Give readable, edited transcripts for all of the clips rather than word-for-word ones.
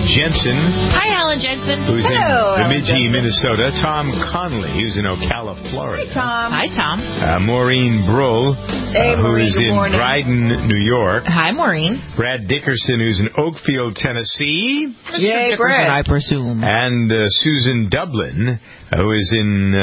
Jensen. Hi, Alan Jensen. Who's Hello, in Bemidji, Jensen. Minnesota. Tom Conley, who's in Ocala, Florida. Hey, Tom. Hi, Tom. Maureen Brull, Hey, who Maureen, is good in morning. Dryden, New York. Hi, Maureen. Brad Dickerson, who's in Oakfield, Tennessee. Yay, Brad. I presume. And Susan Dublin, who is in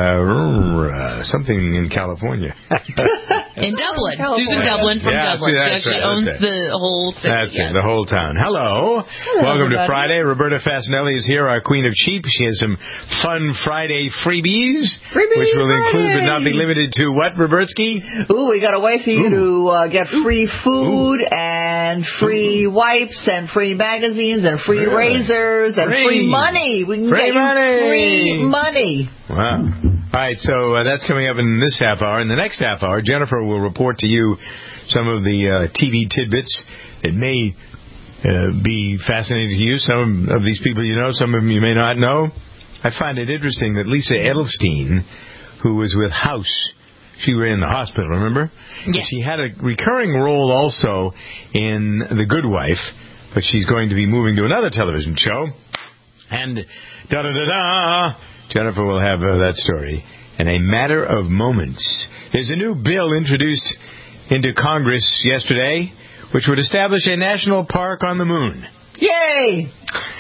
something in California. In Dublin. California. Susan Dublin from Yeah, Dublin. see, She that's actually right, owns that's the whole city. That's yes. it, the whole town. Hello. Welcome to everybody. Friday. Roberta Fasinelli is here, our queen of cheap. She has some fun Friday freebies, which will include but not be limited to what, Robertsky? Ooh, we got a way for you to get free food and free wipes and free magazines and free razors and free money. We can Free get you money. free money. Wow. All right, so that's coming up in this half hour. In the next half hour, Jennifer will report to you some of the TV tidbits that may be fascinating to you. Some of these people you know, some of them you may not know. I find it interesting that Lisa Edelstein, who was with House, she was in the hospital, remember? Yeah. She had a recurring role also in The Good Wife, but she's going to be moving to another television show. And da-da-da-da, Jennifer will have that story in a matter of moments. There's a new bill introduced into Congress yesterday, which would establish a national park on the moon. Yay!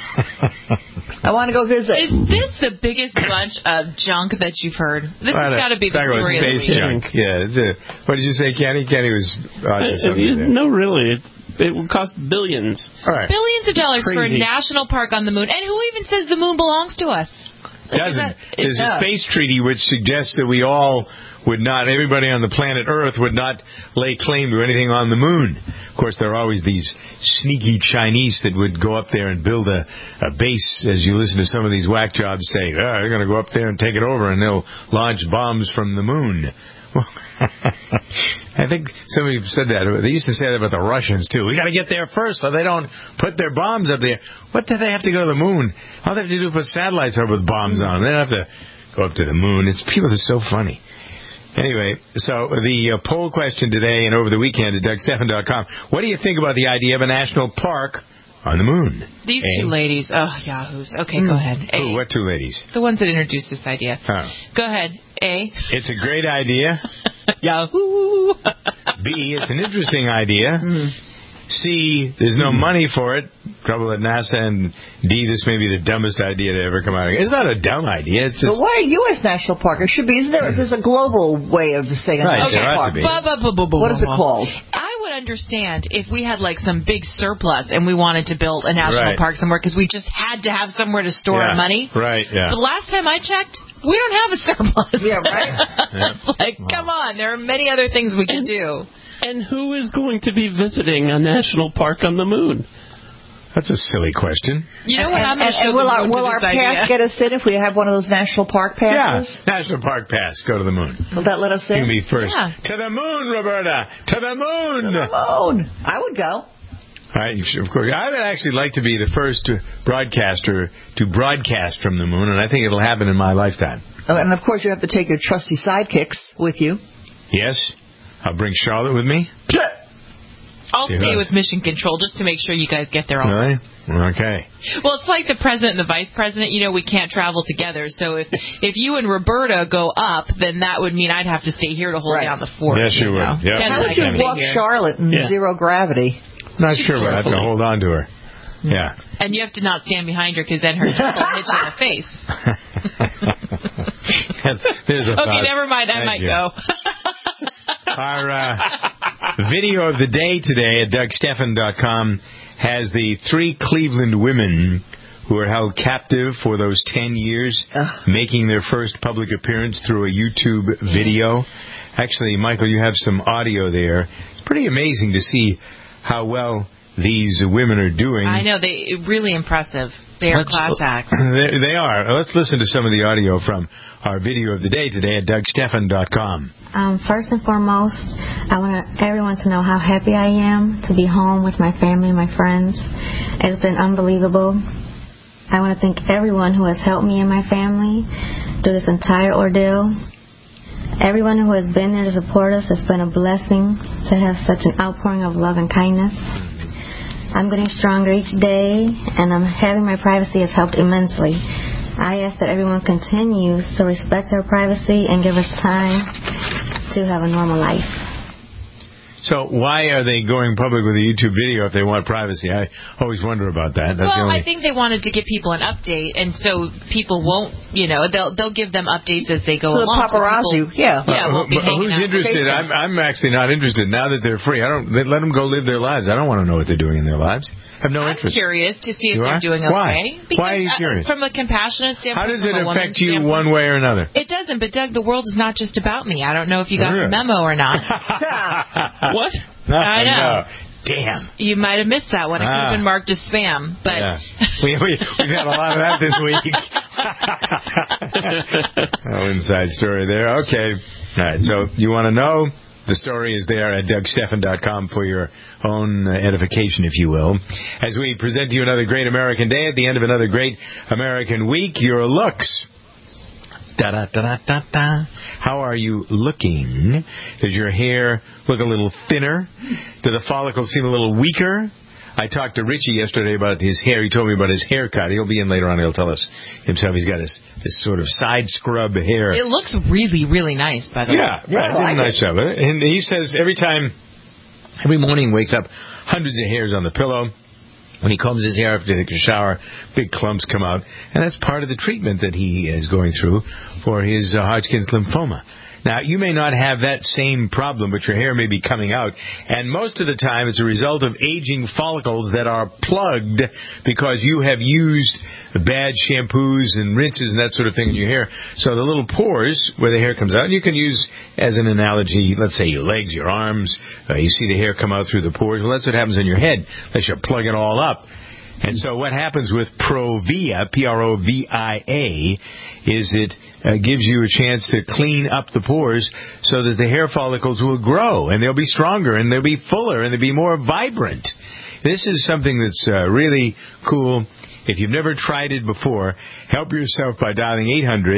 I want to go visit. Is this the biggest bunch of junk that you've heard? This has got to be the story of the space week. junk. Yeah. What did you say, Kenny? Kenny was on something there. No, really. It would cost billions. All right. Billions of dollars for a Crazy. national park on the moon. And who even says the moon belongs to us? Doesn't. There's a space treaty which suggests that we all would not, everybody on the planet Earth would not lay claim to anything on the moon. Of course, there are always these sneaky Chinese that would go up there and build a base, as you listen to some of these whack jobs say, they're going to go up there and take it over and they'll launch bombs from the moon. Well, I think somebody said that. They used to say that about the Russians, too. We got to get there first so they don't put their bombs up there. What do they have to go to the moon? All they have to do is put satellites over with bombs on them. They don't have to go up to the moon. It's people are so funny. Anyway, so the poll question today and over the weekend at DougStephan.com. What do you think about the idea of a national park on the moon? These two ladies. Oh, yahoos. Okay, go ahead. A. Ooh, what two ladies? The ones that introduced this idea. Oh. Go ahead. A. It's a great idea. Yahoo! B. It's an interesting idea. C. There's no money for it. Trouble at NASA. And D. This may be the dumbest idea to ever come out of it. It's not a dumb idea. It's just... But why a U.S. national park? It should be. Isn't there? There's a global way of saying a Right, national there ought park. to be. What is it called? I would understand if we had like some big surplus and we wanted to build a national Right. park somewhere because we just had to have somewhere to store our money. Right, yeah. The last time I checked, we don't have a surplus. Yeah, right? It's like, come on, there are many other things we can do. And who is going to be visiting a national park on the moon? That's a silly question. You know what? I'm going to show will the moon will to our this pass idea. get us in if we have one of those national park passes? Yeah, National Park Pass. Go to the moon. Will that let us You can in? be first. Yeah. To the moon, Roberta! To the moon! Moon. I would go. All right, of course. I would actually like to be the first broadcaster to broadcast from the moon, and I think it'll happen in my lifetime. Oh, and of course, you have to take your trusty sidekicks with you. Yes? I'll bring Charlotte with me. I'll stay with Mission Control just to make sure you guys get there all right. Really? Okay. Well, it's like the president and the vice president. You know, we can't travel together. So if you and Roberta go up, then that would mean I'd have to stay here to hold down the fort. Yes, you would. know? Yep. Then How I would you can stay walk here. Charlotte in zero gravity? Not sure, but I have to hold on to her. Yeah. And you have to not stand behind her because then her teeth will hit you in the face. Okay, never mind. I might go. Our video of the day today at DougStephan.com has the 3 Cleveland women who were held captive for those 10 years, making their first public appearance through a YouTube video. Actually, Michael, you have some audio there. It's pretty amazing to see how well these women are doing. I know. Really impressive. They are class acts. They are. Let's listen to some of the audio from our video of the day today at DougStephan.com. First and foremost, I want everyone to know how happy I am to be home with my family and my friends. It's been unbelievable. I want to thank everyone who has helped me and my family through this entire ordeal. Everyone who has been there to support us, it's been a blessing to have such an outpouring of love and kindness. I'm getting stronger each day, and having my privacy has helped immensely. I ask that everyone continues to respect our privacy and give us time to have a normal life. So why are they going public with a YouTube video if they want privacy? I always wonder about that. I think they wanted to give people an update, and so people won't, they'll give them updates as they go along. So the paparazzi, won't be hanging who's out. interested? I'm actually not interested. Now that they're free, they let them go live their lives. I don't want to know what they're doing in their lives. I have no interest. I'm curious to see if they're doing okay. Because, why are you curious? From a compassionate standpoint, how does it affect you one way or another? It doesn't, but Doug, the world is not just about me. I don't know if you got the memo or not. What? I know. No. Damn. You might have missed that one. It could have been marked as spam. But we've had a lot of that this week. Inside story there. Okay. All right. So you want to know? The story is there at DougStephan.com for your own edification, if you will. As we present to you another great American day at the end of another great American week, your looks. Da-da-da-da-da-da. How are you looking? Does your hair look a little thinner? Do the follicles seem a little weaker? I talked to Richie yesterday about his hair. He told me about his haircut. He'll be in later on. He'll tell us himself. He's got this sort of side scrub hair. It looks really, really nice, by the way. Yeah, right. I did a nice job. And he says every morning he wakes up, hundreds of hairs on the pillow. When he combs his hair after he takes a shower, big clumps come out. And that's part of the treatment that he is going through for his Hodgkin's lymphoma. Now, you may not have that same problem, but your hair may be coming out. And most of the time, it's a result of aging follicles that are plugged because you have used bad shampoos and rinses and that sort of thing in your hair. So the little pores where the hair comes out, you can use as an analogy, let's say your legs, your arms. You see the hair come out through the pores. Well, that's what happens in your head, unless you plug it all up. And so what happens with Provia, Provia, is it gives you a chance to clean up the pores so that the hair follicles will grow, and they'll be stronger, and they'll be fuller, and they'll be more vibrant. This is something that's really cool. If you've never tried it before, help yourself by dialing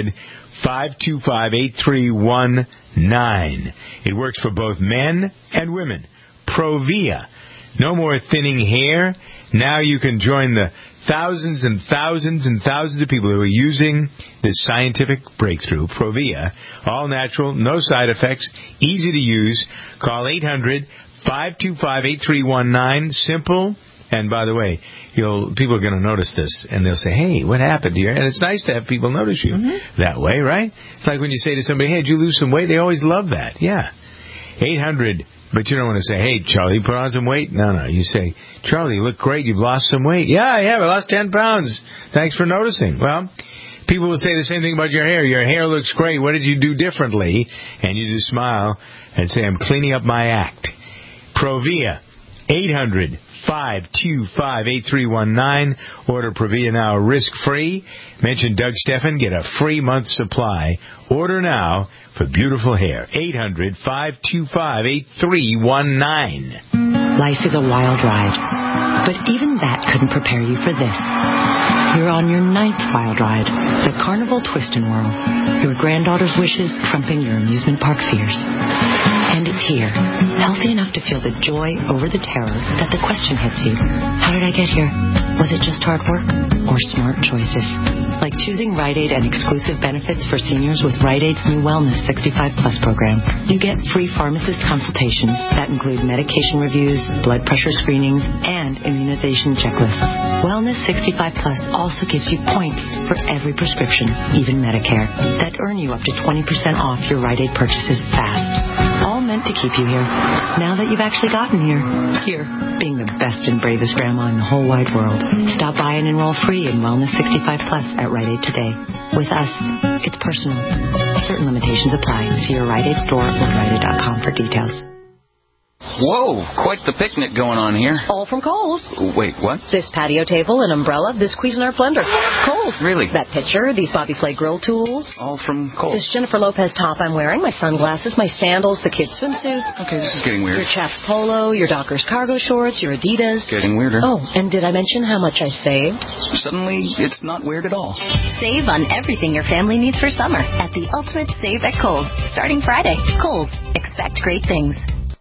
800-525-8319. It works for both men and women. Provia. No more thinning hair. Now you can join the thousands and thousands and thousands of people who are using this scientific breakthrough, Provia. All natural, no side effects, easy to use. Call 800-525-8319. Simple. And by the way, people are going to notice this, and they'll say, hey, what happened to you? And it's nice to have people notice you that way, right? It's like when you say to somebody, hey, did you lose some weight? They always love that. Yeah. 800. But you don't want to say, hey, Charlie, you put on some weight? No. You say, Charlie, you look great. You've lost some weight. Yeah, I have. I lost 10 pounds. Thanks for noticing. Well, people will say the same thing about your hair. Your hair looks great. What did you do differently? And you just smile and say, I'm cleaning up my act. Provia, 800-525-8319. Order Provia now risk-free. Mention Doug Stephan. Get a free month supply. Order now for beautiful hair. 800-525-8319. Life is a wild ride, but even that couldn't prepare you for this. You're on your 9th wild ride, the Carnival Twist and Whirl. Your granddaughter's wishes trumping your amusement park fears. And it's here, healthy enough to feel the joy over the terror that the question hits you. How did I get here? Was it just hard work or smart choices? Like choosing Rite Aid and exclusive benefits for seniors with Rite Aid's new Wellness 65 Plus program. You get free pharmacist consultations that include medication reviews, blood pressure screenings, and immunization checklists. Wellness 65 Plus also gives you points for every prescription, even Medicare, that earn you up to 20% off your Rite Aid purchases fast. All meant to keep you here. Now that you've actually gotten here, being the best and bravest grandma in the whole wide world. Stop by and enroll free in Wellness 65 Plus at Rite Aid today. With us, it's personal. Certain limitations apply. See your Rite Aid store or RiteAid.com for details. Whoa, quite the picnic going on here. All from Kohl's. Wait, what? This patio table, an umbrella, this Cuisinart blender. Kohl's. Really? That pitcher, these Bobby Flay grill tools. All from Kohl's. This Jennifer Lopez top I'm wearing, my sunglasses, my sandals, the kids' swimsuits. Okay, this is getting weird. Your Chaps Polo, your Dockers cargo shorts, your Adidas. Getting weirder. Oh, and did I mention how much I saved? Suddenly, it's not weird at all. Save on everything your family needs for summer at the Ultimate Save at Kohl's. Starting Friday. Kohl's. Expect great things.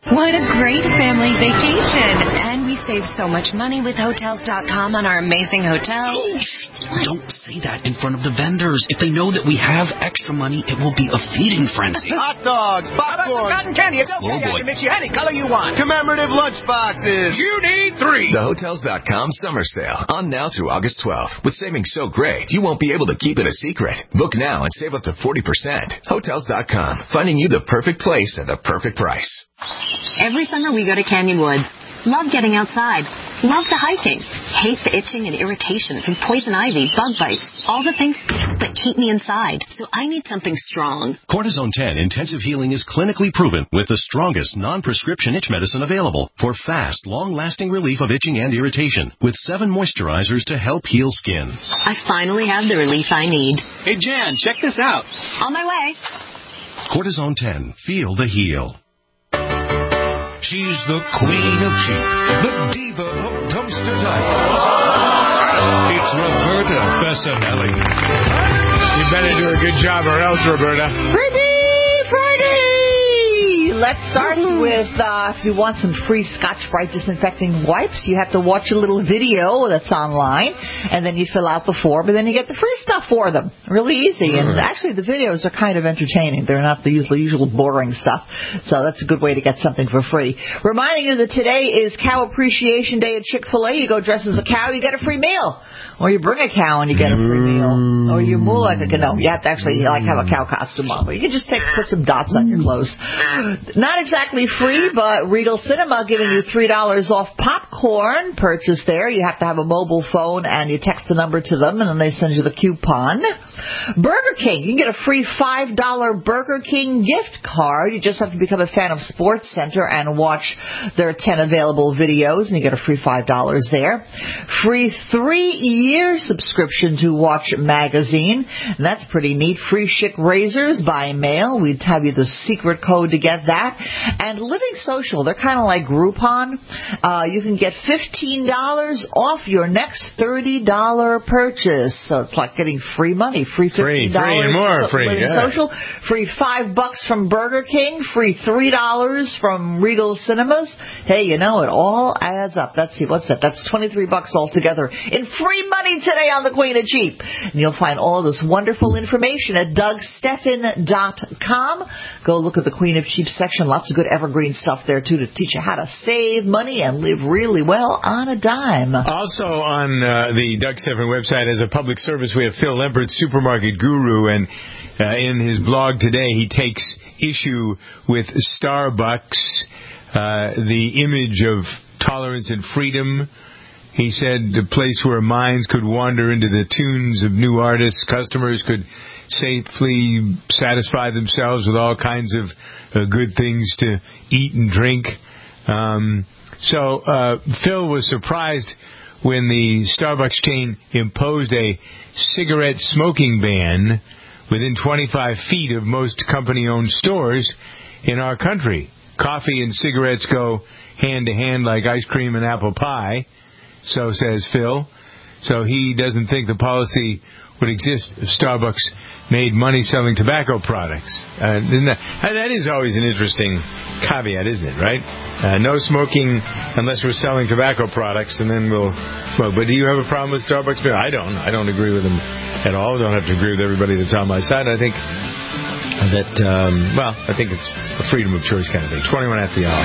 What a great family vacation. And we save so much money with Hotels.com on our amazing hotels. Don't say that in front of the vendors. If they know that we have extra money, it will be a feeding frenzy. Hot dogs, popcorn, cotton candy. It's okay. Oh, boy. I can mix you any color you want. commemorative lunch boxes. You need 3. The Hotels.com summer sale. On now through August 12th. With savings so great, you won't be able to keep it a secret. Book now and save up to 40%. Hotels.com. Finding you the perfect place at the perfect price. Every summer we go to Canyon Woods. Love getting outside. Love the hiking. Hate the itching and irritation from poison ivy, bug bites, all the things that keep me inside. So I need something strong. Cortisone 10 Intensive Healing is clinically proven with the strongest non-prescription itch medicine available for fast, long-lasting relief of itching and irritation with 7 moisturizers to help heal skin. I finally have the relief I need. Hey, Jan, check this out. On my way. Cortisone 10. Feel the heal. She's the queen of cheap, the diva of dumpster diving. It's Roberta Bessanelli. You better do a good job or else, Roberta. Friday! Let's start with, if you want some free Scotch-Brite disinfecting wipes, you have to watch a little video that's online, and then you fill out the form, and then you get the free stuff for them. Really easy. And actually, the videos are kind of entertaining. They're not the usual boring stuff. So that's a good way to get something for free. Reminding you that today is Cow Appreciation Day at Chick-fil-A. You go dress as a cow, you get a free meal. Or you bring a cow and you get a free meal. Or you moo like a cow. No, you have to actually have a cow costume on. But you can just put some dots on your clothes. Not exactly free, but Regal Cinema giving you $3 off popcorn purchase there. You have to have a mobile phone and you text the number to them and then they send you the coupon. Burger King, you can get a free $5 Burger King gift card. You just have to become a fan of Sports Center and watch their 10 available videos and you get a free $5 there. Free 3-year subscription to Watch Magazine. And that's pretty neat. Free Schick razors by mail. We'd have you the secret code to get that. And Living Social, they're kind of like Groupon. You can get $15 off your next $30 purchase. So it's like getting free money. Free $15. Free and more free. Living Social. Free $5 from Burger King. Free $3 from Regal Cinemas. Hey, you know, it all adds up. What's that? That's $23 altogether in free money today on the Queen of Cheap. And you'll find all this wonderful information at DougStephan.com. Go look at the Queen of Cheap section. Lots of good evergreen stuff there, too, to teach you how to save money and live really well on a dime. Also on the Doug Stephan website, as a public service, we have Phil Lempert, supermarket guru, and in his blog today, he takes issue with Starbucks, the image of tolerance and freedom. He said the place where minds could wander into the tunes of new artists, customers could safely satisfy themselves with all kinds of good things to eat and drink. So Phil was surprised when the Starbucks chain imposed a cigarette smoking ban within 25 feet of most company-owned stores in our country. Coffee and cigarettes go hand-to-hand like ice cream and apple pie, so says Phil. So he doesn't think the policy would exist if Starbucks made money selling tobacco products. That is always an interesting caveat, isn't it, right? No smoking unless we're selling tobacco products, and then we'll smoke. But do you have a problem with Starbucks? I don't. I don't agree with them at all. I don't have to agree with everybody that's on my side. I think that, I think it's a freedom of choice kind of thing. 21 after the hour.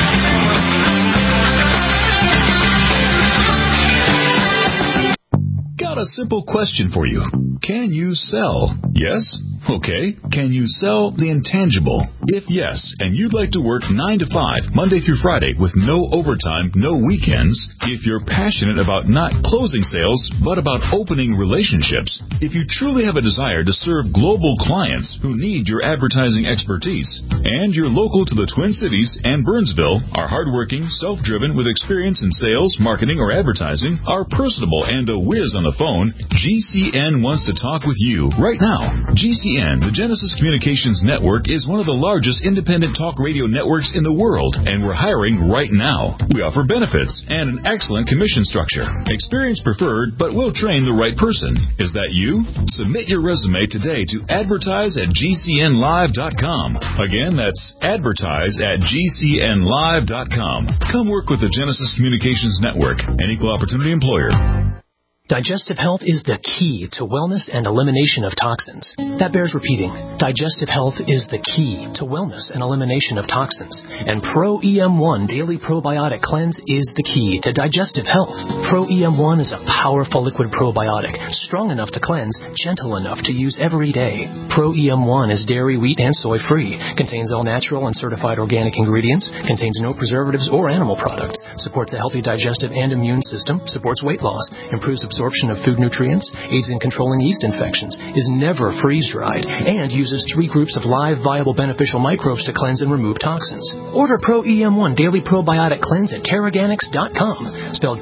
Got a simple question for you. Can you sell? Yes? Okay. Can you sell the intangible? If yes, and you'd like to work 9 to 5, Monday through Friday, with no overtime, no weekends, if you're passionate about not closing sales, but about opening relationships, if you truly have a desire to serve global clients who need your advertising expertise, and you're local to the Twin Cities and Burnsville, are hardworking, self-driven, with experience in sales, marketing, or advertising, are personable, and a whiz on the phone, GCN wants to talk with you right now. GCN GCN, the Genesis Communications Network, is one of the largest independent talk radio networks in the world, and we're hiring right now. We offer benefits and an excellent commission structure. Experience preferred, but we'll train the right person. Is that you? Submit your resume today to advertise@gcnlive.com. Again, that's advertise@gcnlive.com. Come work with the Genesis Communications Network, an equal opportunity employer. Digestive health is the key to wellness and elimination of toxins. That bears repeating. Digestive health is the key to wellness and elimination of toxins. And Pro EM1 Daily Probiotic Cleanse is the key to digestive health. Pro EM1 is a powerful liquid probiotic, strong enough to cleanse, gentle enough to use every day. Pro EM1 is dairy, wheat, and soy-free, contains all natural and certified organic ingredients, contains no preservatives or animal products, supports a healthy digestive and immune system, supports weight loss, improves absorption of food nutrients, aids in controlling yeast infections, is never freeze-dried, and uses 3 groups of live, viable, beneficial microbes to cleanse and remove toxins. Order Pro EM1 Daily Probiotic Cleanse at Terraganix.com, spelled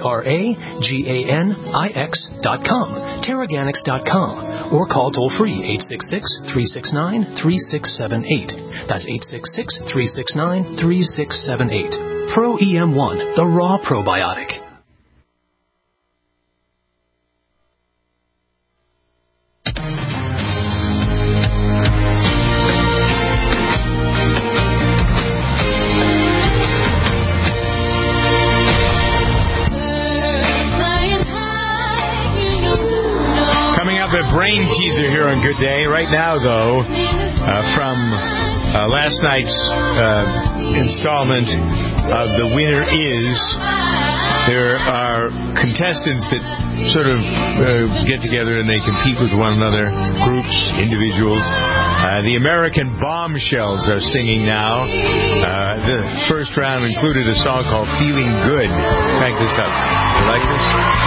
TerraGanix.com, Terraganix.com, or call toll-free 866-369-3678. That's 866-369-3678. Pro EM1, the raw probiotic. The brain teaser here on Good Day. Right now, though, from last night's installment of The Winner Is, there are contestants that sort of get together and they compete with one another, groups, individuals. The American Bombshells are singing now. The first round included a song called Feeling Good. Crank this up. You like this?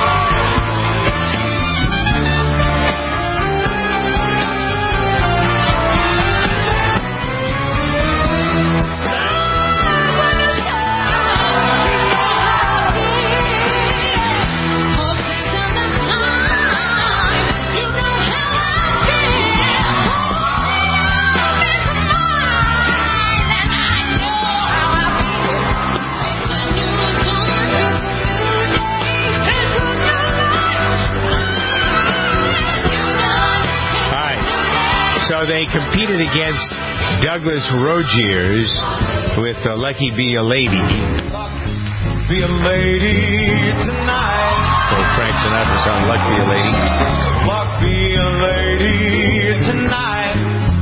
They competed against Douglas Rogiers with Lucky Be a Lady. Be a lady tonight. So Frank Sinatra song, Lucky Be a Lady. Lucky Be a lady tonight.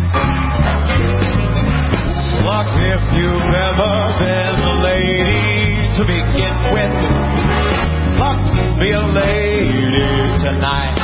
Luck if you've ever been a lady to begin with. Luck be a lady tonight.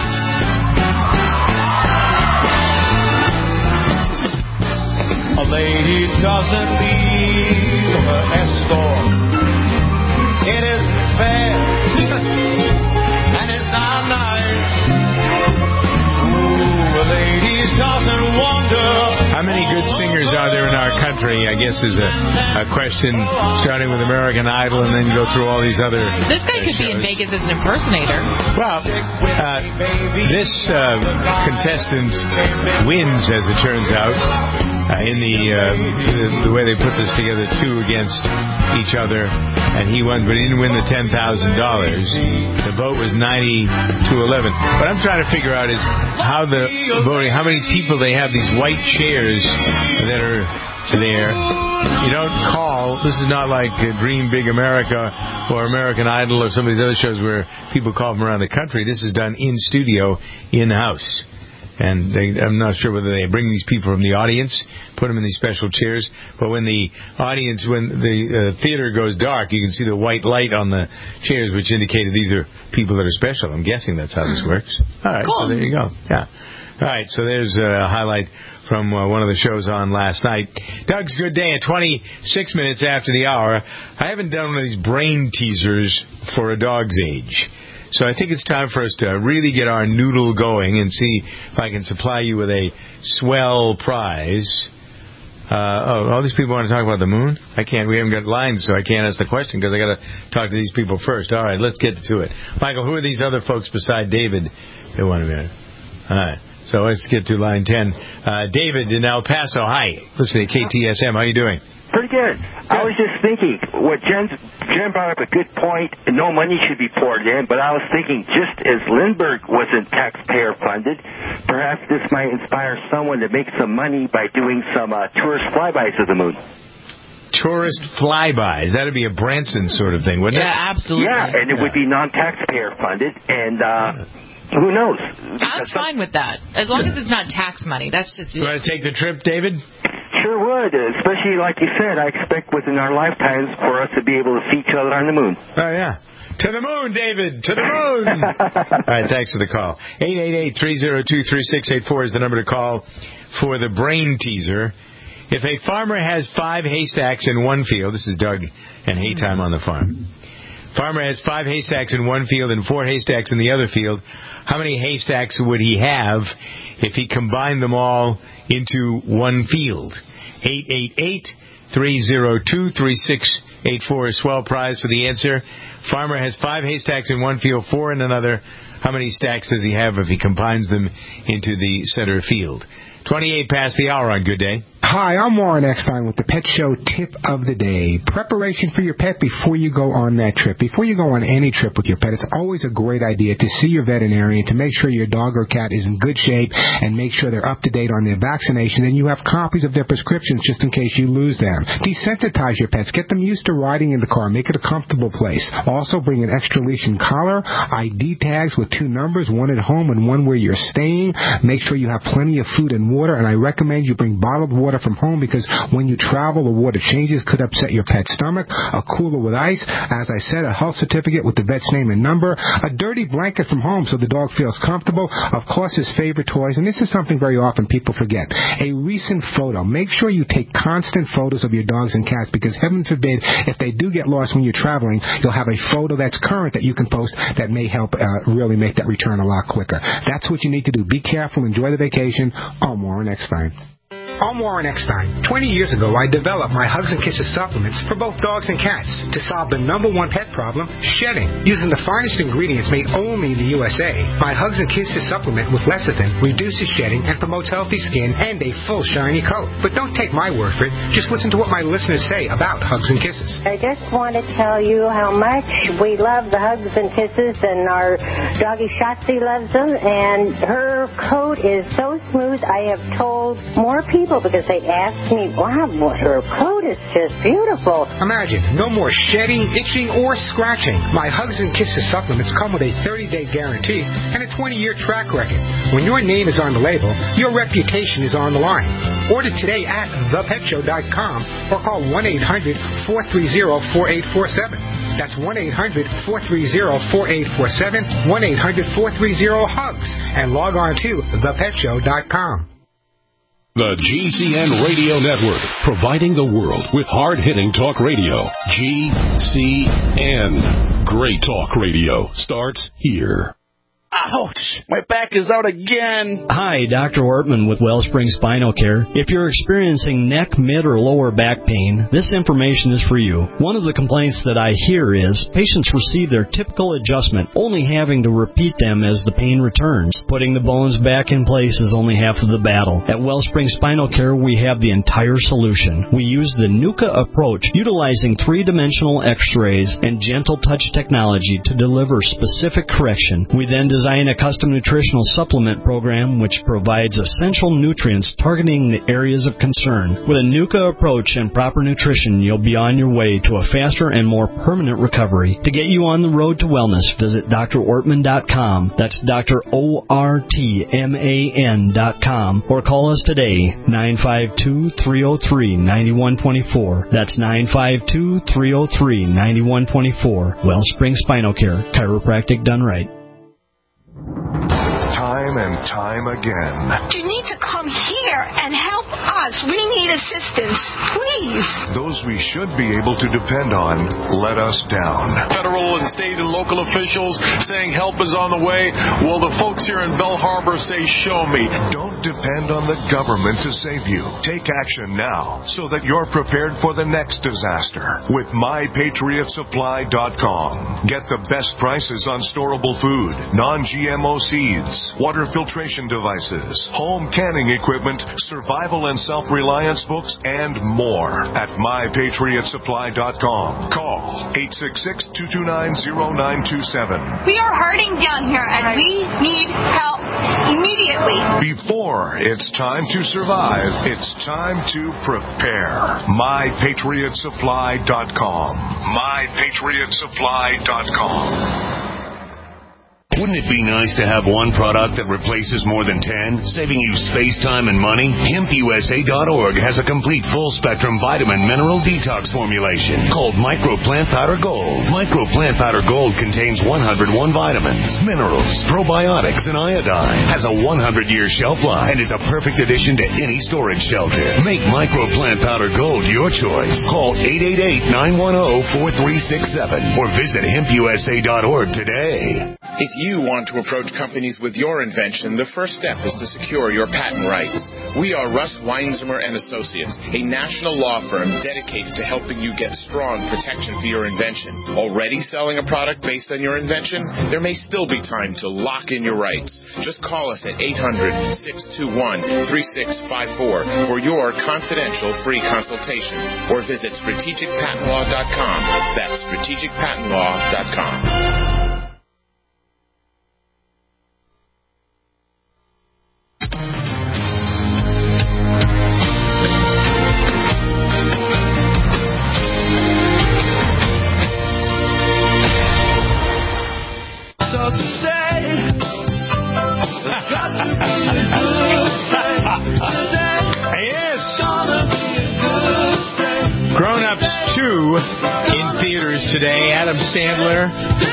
A lady doesn't leave her escort. It isn't fair, and it's not nice. Ooh, a lady doesn't wonder. How many good singers are there in our country? I guess is a question starting with American Idol and then go through all these other. This guy could be in Vegas as an impersonator. Well, this contestant wins, as it turns out. In the way they put this together, 2 against each other, and he won, but he didn't win the $10,000. The vote was 90-11. What I'm trying to figure out is how the voting, how many people they have these white chairs that are there. You don't call. This is not like Dream Big America or American Idol or some of these other shows where people call from around the country. This is done in studio, in house. And I'm not sure whether they bring these people from the audience, put them in these special chairs. But when the theater goes dark, you can see the white light on the chairs, which indicated these are people that are special. I'm guessing that's how this works. All right, cool. So there you go. Yeah. All right, so there's a highlight from one of the shows on last night. Doug's Good Day at 26 minutes after the hour. I haven't done one of these brain teasers for a dog's age. So I think it's time for us to really get our noodle going and see if I can supply you with a swell prize. All these people want to talk about the moon? I can't. We haven't got lines, so I can't ask the question because I got to talk to these people first. All right, let's get to it. Michael, who are these other folks beside David that want to be on? All right. So let's get to line 10. David in El Paso. Hi. Listen to KTSM. How you doing? Pretty good. I was just thinking, what Jen brought up a good point. No money should be poured in, but I was thinking, just as Lindbergh wasn't taxpayer funded, perhaps this might inspire someone to make some money by doing some tourist flybys of the moon. Tourist flybys. That'd be a Branson sort of thing, wouldn't it? Yeah, absolutely. Yeah, and it would be non-taxpayer funded, and who knows? I'm fine with that, as long as it's not tax money. That's just. You want to take the trip, David? Sure would, especially like you said. I expect within our lifetimes for us to be able to see each other on the moon. Oh yeah. To the moon, David! To the moon! All right, thanks for the call. 888-302-3684 is the number to call for the brain teaser. If a farmer has 5 haystacks in one field, this is Doug and Haytime on the Farm. Farmer has 5 haystacks in one field and 4 haystacks in the other field. How many haystacks would he have if he combined them all into one field? 888-302-3684 is swell prize for the answer. Farmer has 5 haystacks in one field, 4 in another. How many stacks does he have if he combines them into the center field? 28 past the hour on Good Day. Hi, I'm Warren Eckstein with the Pet Show Tip of the Day. Preparation for your pet before you go on that trip. Before you go on any trip with your pet, it's always a great idea to see your veterinarian to make sure your dog or cat is in good shape and make sure they're up to date on their vaccination, and you have copies of their prescriptions just in case you lose them. Desensitize your pets. Get them used to riding in the car. Make it a comfortable place. Also, bring an extra leash and collar, ID tags with 2 numbers, one at home and one where you're staying. Make sure you have plenty of food and water, and I recommend you bring bottled water from home because when you travel, the water changes, could upset your pet's stomach. A cooler with ice, as I said, a health certificate with the vet's name and number, a dirty blanket from home so the dog feels comfortable, of course his favorite toys, and this is something very often people forget, a recent photo. Make sure you take constant photos of your dogs and cats because heaven forbid if they do get lost when you're traveling, you'll have a photo that's current that you can post that may help really make that return a lot quicker. That's what you need to do. Be careful, enjoy the vacation. I'm Warren Eckstein. I'm Warren Eckstein. 20 years ago, I developed my Hugs and Kisses supplements for both dogs and cats to solve the #1 pet problem, shedding. Using the finest ingredients made only in the USA, my Hugs and Kisses supplement with lecithin reduces shedding and promotes healthy skin and a full shiny coat. But don't take my word for it. Just listen to what my listeners say about Hugs and Kisses. I just want to tell you how much we love the Hugs and Kisses, and our doggy Shotzi loves them, and her coat is so smooth. I have told more people because they ask me, wow, her coat is just beautiful. Imagine, no more shedding, itching, or scratching. My Hugs and Kisses supplements come with a 30-day guarantee and a 20-year track record. When your name is on the label, your reputation is on the line. Order today at thepetshow.com or call 1-800-430-4847. That's 1-800-430-4847, 1-800-430-HUGS, and log on to thepetshow.com. The GCN Radio Network, providing the world with hard-hitting talk radio. GCN. Great talk radio starts here. Ouch! My back is out again. Hi, Dr. Ortman with Wellspring Spinal Care. If you're experiencing neck, mid, or lower back pain, this information is for you. One of the complaints that I hear is patients receive their typical adjustment, only having to repeat them as the pain returns. Putting the bones back in place is only half of the battle. At Wellspring Spinal Care, we have the entire solution. We use the NUCA approach, utilizing 3-dimensional x-rays and gentle touch technology to deliver specific correction. We then design a custom nutritional supplement program which provides essential nutrients targeting the areas of concern. With a NUCA approach and proper nutrition, you'll be on your way to a faster and more permanent recovery. To get you on the road to wellness, visit drortman.com. That's drortman.com, or call us today, 952-303-9124. That's 952-303-9124. Wellspring Spinal Care, chiropractic done right. Time and time again. You need to come here and help us. We need assistance, please. Those we should be able to depend on let us down. Federal and state and local officials saying help is on the way. Well, the folks here in Belle Harbor say, show me. Don't depend on the government to save you. Take action now so that you're prepared for the next disaster with MyPatriotSupply.com. Get the best prices on storable food, non-GMO seeds, water water filtration devices, home canning equipment, survival and self-reliance books, and more at MyPatriotSupply.com. Call 866-229-0927. We are hurting down here, and we need help immediately. Before it's time to survive, it's time to prepare. MyPatriotSupply.com. MyPatriotSupply.com. Wouldn't it be nice to have one product that replaces more than 10, saving you space, time, and money? HempUSA.org has a complete full-spectrum vitamin mineral detox formulation called Micro Plant Powder Gold. Micro Plant Powder Gold contains 101 vitamins, minerals, probiotics, and iodine. Has a 100-year shelf life and is a perfect addition to any storage shelter. Make Micro Plant Powder Gold your choice. Call 888-910-4367 or visit HempUSA.org today. If you want to approach companies with your invention, the first step is to secure your patent rights. We are Russ Weinzimmer and Associates, a national law firm dedicated to helping you get strong protection for your invention. Already selling a product based on your invention? There may still be time to lock in your rights. Just call us at 800-621-3654 for your confidential free consultation or visit strategicpatentlaw.com. That's strategicpatentlaw.com. Grown-Ups 2 in theaters today. Adam Sandler.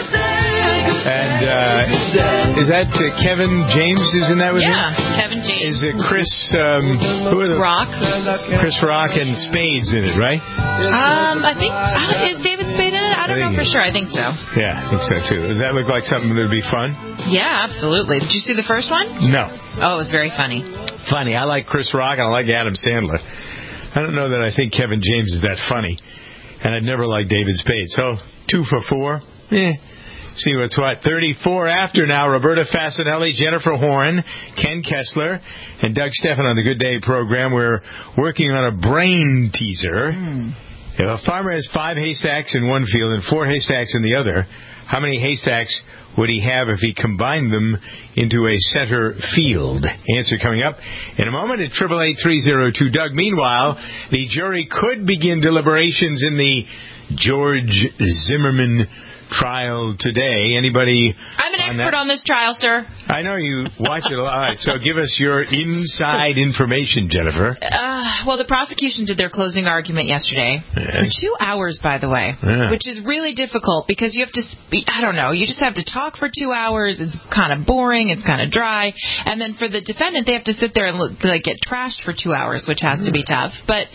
And is that Kevin James who's in that with him? Yeah, Kevin James. Is it Chris Rock? Chris Rock and Spade's in it, right? I think is David Spade in it? I don't know for sure. I think so. Yeah, I think so too. Does that look like something that would be fun? Yeah, absolutely. Did you see the first one? No. Oh, it was very funny. Funny. I like Chris Rock and I like Adam Sandler. I don't know that I think Kevin James is that funny. And I'd never liked David Spade. So, 2 for 4. See what's what. 34 after now. Roberta Fasanelli, Jennifer Horn, Ken Kessler, and Doug Stephan on the Good Day program. We're working on a brain teaser. If a farmer has 5 haystacks in one field and 4 haystacks in the other, how many haystacks would he have if he combined them into a center field? Answer coming up in a moment at 888-302 Doug. Meanwhile, the jury could begin deliberations in the George Zimmerman trial today. Anybody? I'm an expert on this trial, sir. I know you watch it a lot. All right, so give us your inside information, Jennifer. Well, the prosecution did their closing argument yesterday for 2 hours, by the way, which is really difficult because you have to speak. I don't know. You just have to talk for 2 hours. It's kind of boring. It's kind of dry. And then for the defendant, they have to sit there and get trashed for 2 hours, which has to be tough. But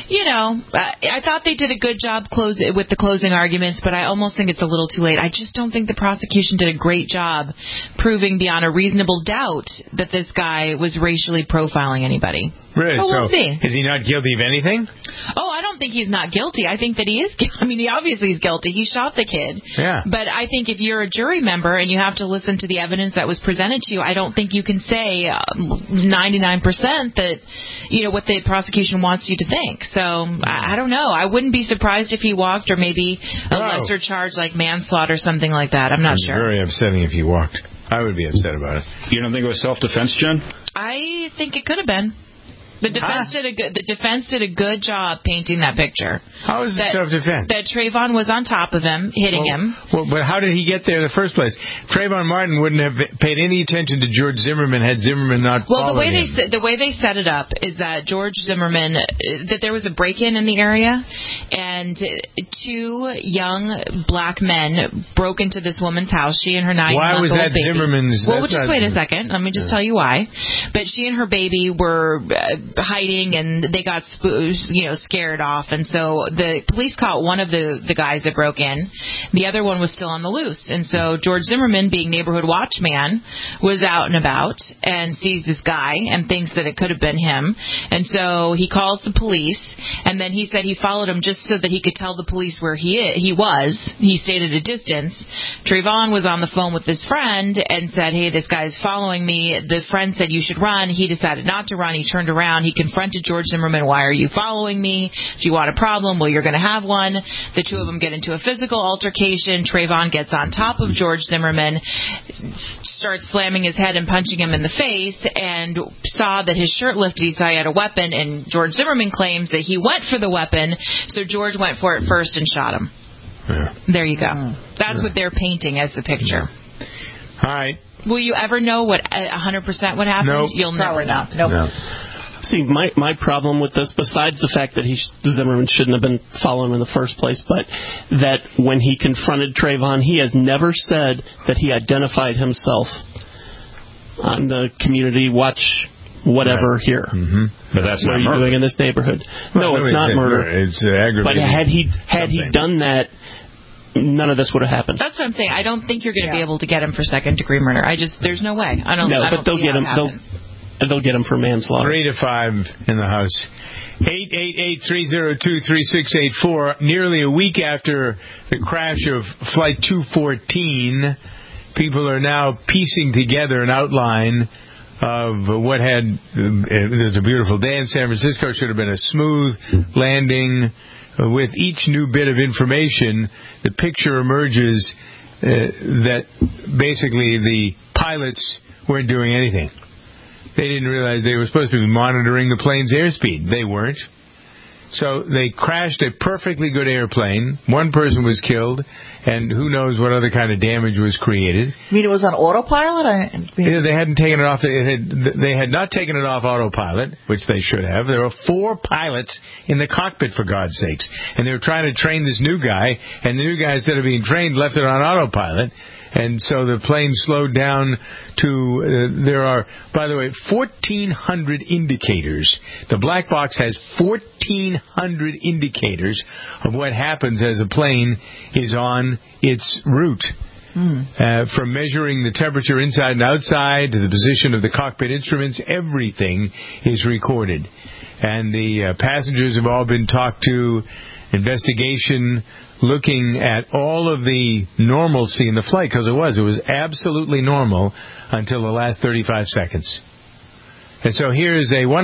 I thought they did a good job with the closing arguments, but I almost think it's a little too late. I just don't think the prosecution did a great job proving beyond a reasonable doubt that this guy was racially profiling anybody. Really? So we'll see. Is he not guilty of anything? Oh, I don't think he's not guilty. I think that he is. I mean, he obviously is guilty. He shot the kid. Yeah. But I think if you're a jury member and you have to listen to the evidence that was presented to you, I don't think you can say 99% that, what the prosecution wants you to think. So, I don't know. I wouldn't be surprised if he walked, or maybe a lesser charge like manslaughter or something like that. I'm not sure. Very upsetting if he walked. I would be upset about it. You don't think it was self-defense, Jen? I think it could have been. The defense did a good job painting that picture. How is it self-defense? That Trayvon was on top of him, hitting him. Well, but how did he get there in the first place? Trayvon Martin wouldn't have paid any attention to George Zimmerman had Zimmerman not followed him. The way they set it up is that George Zimmerman, that there was a break-in in the area, and 2 young black men broke into this woman's house. She and her 9-month-old baby. Why was that Zimmerman's? Well, just wait a second. Let me just tell you why. But she and her baby were hiding, and they got scared off. And so the police caught one of the guys that broke in. The other one was still on the loose. And so George Zimmerman, being neighborhood watchman, was out and about and sees this guy and thinks that it could have been him. And so he calls the police, and then he said he followed him just so that he could tell the police where he was. He stayed at a distance. Trayvon was on the phone with his friend and said, hey, this guy's following me. The friend said, you should run. He decided not to run. He turned around. He confronted George Zimmerman. Why are you following me? Do you want a problem? Well, you're going to have one. The two of them get into a physical altercation. Trayvon gets on top of George Zimmerman, starts slamming his head and punching him in the face, and saw that his shirt lifted. He saw he had a weapon, and George Zimmerman claims that he went for the weapon, so George went for it first and shot him. Yeah. There you go. That's what they're painting as the picture. All right. Will you ever know what 100% what happened? Nope. You'll never know. Nope. No. See, my problem with this, besides the fact that Zimmerman shouldn't have been following him in the first place, but that when he confronted Trayvon, he has never said that he identified himself on the community watch whatever here. Mm-hmm. But that's what not are you doing in this neighborhood? No, it's not murder. It's aggravating. But had he done that, none of this would have happened. That's what I'm saying. I don't think you're going to be able to get him for second-degree murder. There's no way. But they'll get him. They'll get him for manslaughter. 3 to 5 in the House. 888-302-3684. Nearly a week after the crash of Flight 214, people are now piecing together an outline of what had. It was a beautiful day in San Francisco. Should have been a smooth landing. With each new bit of information, the picture emerges that basically the pilots weren't doing anything. They didn't realize they were supposed to be monitoring the plane's airspeed. They weren't. So they crashed a perfectly good airplane. One person was killed, and who knows what other kind of damage was created. You mean it was on autopilot? They hadn't taken it off. They had not taken it off autopilot, which they should have. There were 4 pilots in the cockpit, for God's sakes. And they were trying to train this new guy, and the new guy, instead of being trained, left it on autopilot. And so the plane slowed down to, there are, by the way, 1,400 indicators. The black box has 1,400 indicators of what happens as a plane is on its route. From measuring the temperature inside and outside to the position of the cockpit instruments, everything is recorded. And the passengers have all been talked to. Investigation looking at all of the normalcy in the flight, because it was absolutely normal until the last 35 seconds. And so here is a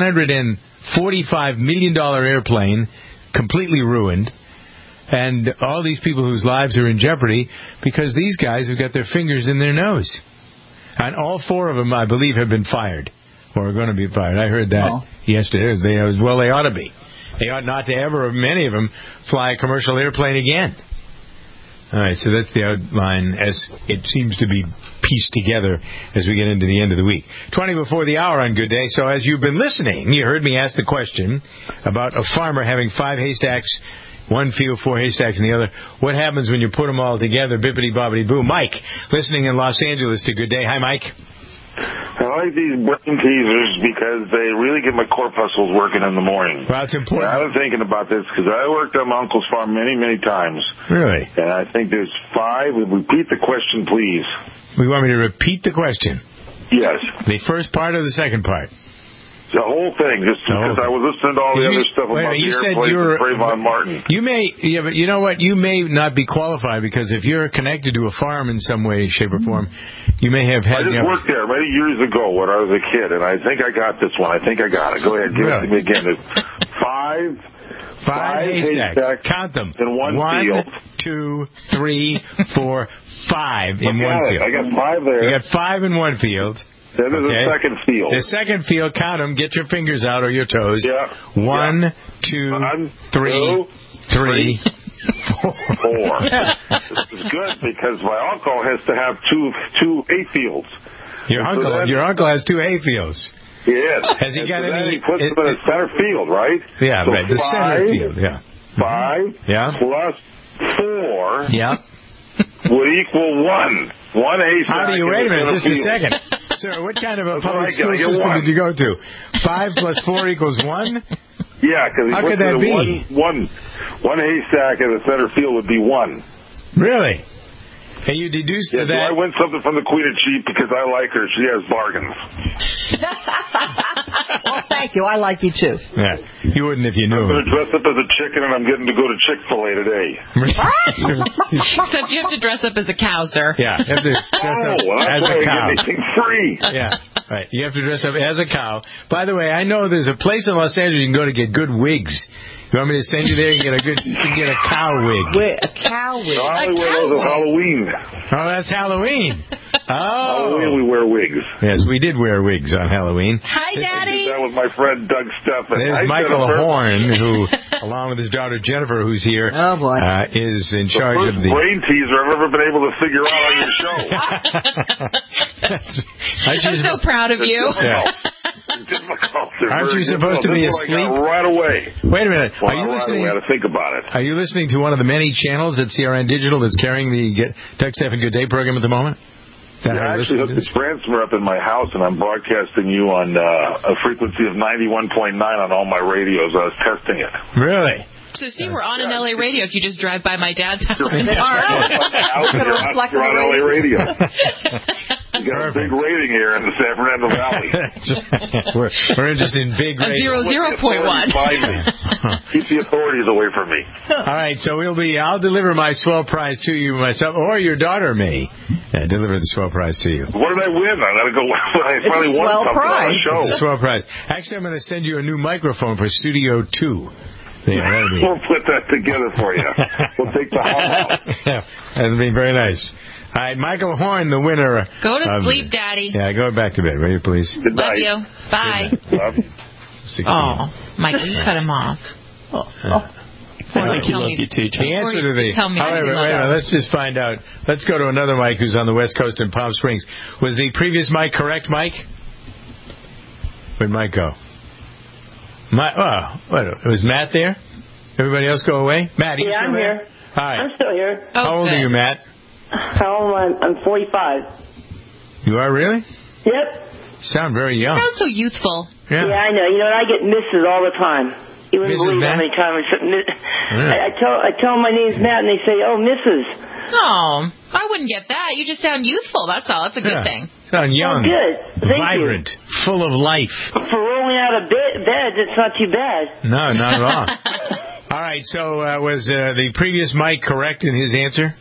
$145 million airplane completely ruined, and all these people whose lives are in jeopardy because these guys have got their fingers in their nose. And all 4 of them, I believe, have been fired or are going to be fired. I heard that yesterday. They ought to be. They ought not to ever, many of them, fly a commercial airplane again. All right, so that's the outline as it seems to be pieced together as we get into the end of the week. 20 before the hour on Good Day. So as you've been listening, you heard me ask the question about a farmer having 5 haystacks, one field, 4 haystacks in the other. What happens when you put them all together? Bippity-boppity-boo. Mike, listening in Los Angeles to Good Day. Hi, Mike. I like these brain teasers because they really get my corpuscles working in the morning. Well, it's important. I've been thinking about this because I worked on my uncle's farm many, many times. Really? And I think there's 5. Repeat the question, please. We want me to repeat the question? Yes. The first part or the second part? The whole thing, just because I was listening to all the other stuff about the airplanes and Trayvon Martin. You may, but you know what? You may not be qualified because if you're connected to a farm in some way, shape, or form, you may have had. I just worked there many years ago when I was a kid, and I think I got this one. I think I got it. Go ahead, give it to me again. There's 5 haystacks. Count them. In one field. 1, 2, 3, 4, 5 in one field. I got 5 there. You got 5 in one field. Then there's a second field. The second field, count them. Get your fingers out or your toes. Yeah. 1, 2, 3, 4. This is good because my uncle has to have two hay fields. Your uncle has 2 hay fields. Yes. Has he got any? He puts them in the center field, right? Yeah, so right. The center field. Yeah. 5 plus 4. Yeah. Would equal 1. 1 haystack. How do you, wait a minute, just a second. Sir, what kind of a public school system did you go to? 5 plus 4 equals 1? Yeah, because how could that be? One haystack in the center field would be 1. Really? And you deduced to that. So I win something from the Queen of Cheap because I like her. She has bargains. Well, thank you. I like you too. Yeah, you wouldn't if you knew. I'm going to dress up as a chicken, and I'm getting to go to Chick-fil-A today. Except you have to dress up as a cow, sir. Yeah, you have to dress up as a cow. Anything free. Yeah, right. You have to dress up as a cow. By the way, I know there's a place in Los Angeles you can go to get good wigs. You want me to send you there? You can get a cow wig. A cow wig. I only wear those on Halloween. Oh, that's Halloween. Oh. Halloween we wear wigs. Yes, we did wear wigs on Halloween. Hi, Daddy. That was my friend Doug Steffen. There's Michael Horn, who, along with his daughter Jennifer, who's here, is in charge of the brain teaser I've ever been able to figure out on your show. I'm so proud of you. Yeah. Aren't you supposed to be asleep? Right away. Wait a minute. Well, are you listening? We had to think about it. Are you listening to one of the many channels at CRN Digital that's carrying the Doug Steffen Good Day program at the moment? I actually hooked the transmitter up in my house, and I'm broadcasting you on a frequency of 91.9 on all my radios. I was testing it. Really? So, see, we're on an LA radio if you just drive by my dad's house in the You're on LA radio. You got a big rating here in the San Fernando Valley. we're interested in big ratings. 0.1. Keep the authorities away from me. All right, so I'll deliver my swell prize to you myself, or your daughter may deliver the swell prize to you. What did I win? I got to go. I finally won something on the show. It's a swell prize. Actually, I'm going to send you a new microphone for Studio 2. We'll put that together for you. We'll take the hum out. Yeah, that'll be very nice. All right, Michael Horn, the winner. Go to sleep, Daddy. Yeah, go back to bed, will you, please? Good night. Love you. Bye. Love you. Oh, Michael, you cut him off. I think he loves you too, John. The answer to the... Tell me wait a minute, let's just find out. Let's go to another Mike who's on the West Coast in Palm Springs. Was the previous Mike correct, Mike? Where'd Mike go? Was Matt there? Everybody else go away? Matt, yeah, I'm here. Hi. I'm still here. How old are you, Matt? How old am I? I'm 45. You are really? Yep. You sound very young. You sound so youthful. Yeah, I know. You know, I get misses all the time. You wouldn't Mrs. believe Matt? how many times I tell them my name's Matt, and they say, "Oh, Mrs." Oh, I wouldn't get that. You just sound youthful. That's all. That's a good thing. Sound young. Oh, good. Thank vibrant, you. full of life. For rolling out of bed, it's not too bad. No, not at all. All right, so was the previous Mike correct in his answer?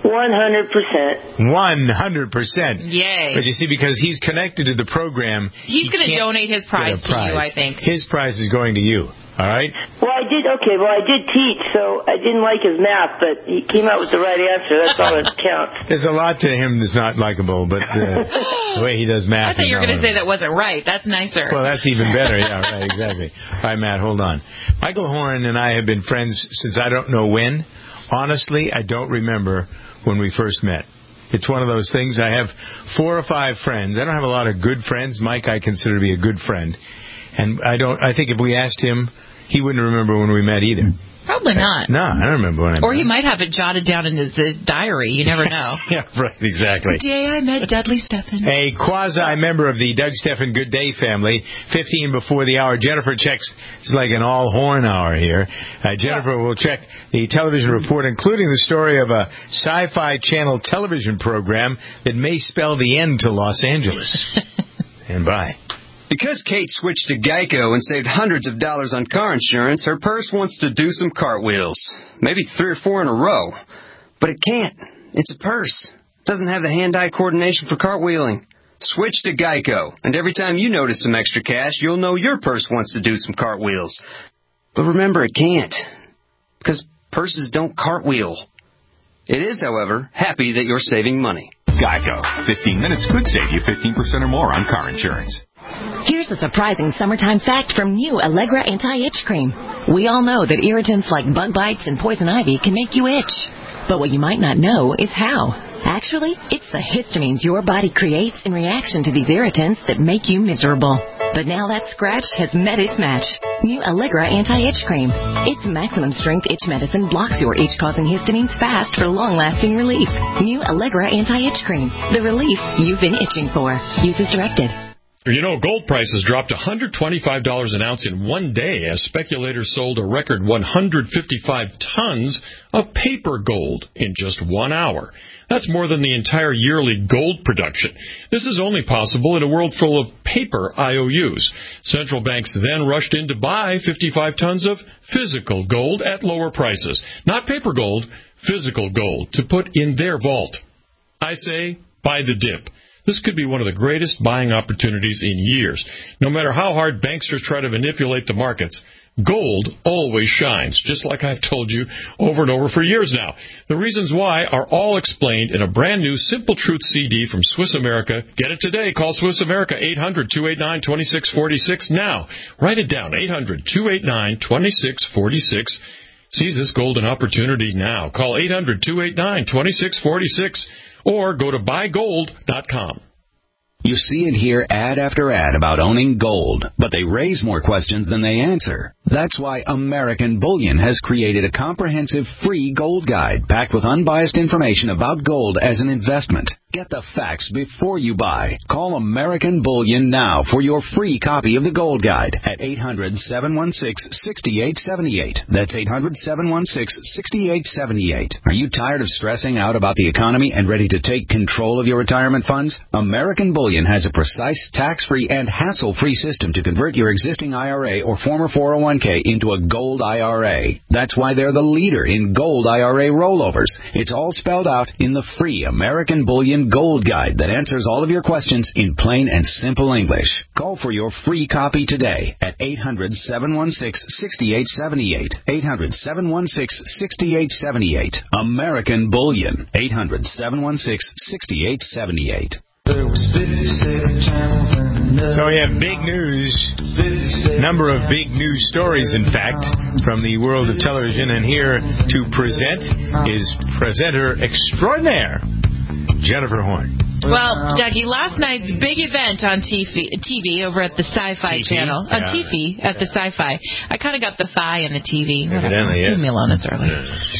100%. 100%. Yay. But you see, because he's connected to the program... He's going to donate his prize to you, I think. His prize is going to you, all right? Well, I did teach, so I didn't like his math, but he came out with the right answer. That's all that counts. There's a lot to him that's not likable, but the way he does math... I thought you were going to say that wasn't right. That's nicer. Well, that's even better. Yeah, right, exactly. All right, Matt, hold on. Michael Horn and I have been friends since I don't know when. Honestly, I don't remember when we first met. It's one of those things. I have 4 or 5 friends. I don't have a lot of good friends. Mike I consider to be a good friend. And I think if we asked him, he wouldn't remember when we met either. Probably not. No, I don't remember when I met. Or he might have it jotted down in his diary. You never know. Yeah, right, exactly. The day I met Dudley Steffen. A quasi-member of the Doug Steffen Good Day family, 15 before the hour. Jennifer checks, it's like an all-horn hour here. Jennifer will check the television report, including the story of a Sci-Fi Channel television program that may spell the end to Los Angeles. And bye. Because Kate switched to Geico and saved hundreds of dollars on car insurance, her purse wants to do some cartwheels. Maybe 3 or 4 in a row. But it can't. It's a purse. It doesn't have the hand-eye coordination for cartwheeling. Switch to Geico, and every time you notice some extra cash, you'll know your purse wants to do some cartwheels. But remember, it can't. Because purses don't cartwheel. It is, however, happy that you're saving money. Geico. 15 minutes could save you 15% or more on car insurance. Here's a surprising summertime fact from new Allegra Anti-Itch Cream. We all know that irritants like bug bites and poison ivy can make you itch. But what you might not know is how. Actually, it's the histamines your body creates in reaction to these irritants that make you miserable. But now that scratch has met its match. New Allegra Anti-Itch Cream. Its maximum strength itch medicine blocks your itch-causing histamines fast for long-lasting relief. New Allegra Anti-Itch Cream. The relief you've been itching for. Use as directed. You know, gold prices dropped $125 an ounce in one day as speculators sold a record 155 tons of paper gold in just 1 hour. That's more than the entire yearly gold production. This is only possible in a world full of paper IOUs. Central banks then rushed in to buy 55 tons of physical gold at lower prices. Not paper gold, physical gold, to put in their vault. I say, buy the dip. This could be one of the greatest buying opportunities in years. No matter how hard banksters try to manipulate the markets, gold always shines, just like I've told you over and over for years now. The reasons why are all explained in a brand new Simple Truth CD from Swiss America. Get it today. Call Swiss America 800-289-2646 now. Write it down, 800-289-2646. Seize this golden opportunity now. Call 800-289-2646 or go to buygold.com. You see and hear ad after ad about owning gold, but they raise more questions than they answer. That's why American Bullion has created a comprehensive free gold guide packed with unbiased information about gold as an investment. Get the facts before you buy. Call American Bullion now for your free copy of the gold guide at 800-716-6878. That's 800-716-6878. Are you tired of stressing out about the economy and ready to take control of your retirement funds? American Bullion has a precise, tax-free, and hassle-free system to convert your existing IRA or former 401k into a gold IRA. That's why they're the leader in gold IRA rollovers. It's all spelled out in the free American Bullion Gold Guide that answers all of your questions in plain and simple English. Call for your free copy today at 800-716-6878. 800-716-6878. American Bullion. 800-716-6878. So we have big news, number of big news stories, in fact, from the world of television. And here to present is presenter extraordinaire, Jennifer Horn. Well, Dougie, last night's big event on TV over at the Sci-Fi Channel. On TV at the Sci-Fi. I kind of got the fi and the TV. Evidently, yes. Leave me alone, it's early.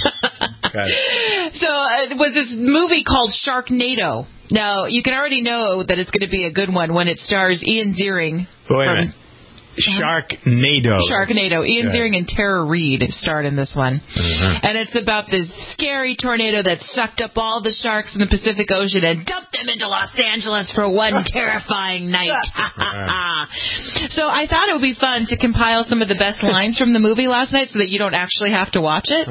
So it was this movie called Sharknado. Now, you can already know that it's going to be a good one when it stars Ian Ziering. Wait a minute. Sharknado. Ian Ziering and Tara Reid starred in this one. Mm-hmm. And it's about this scary tornado that sucked up all the sharks in the Pacific Ocean and dumped them into Los Angeles for one terrifying night. So I thought it would be fun to compile some of the best lines from the movie last night so that you don't actually have to watch it.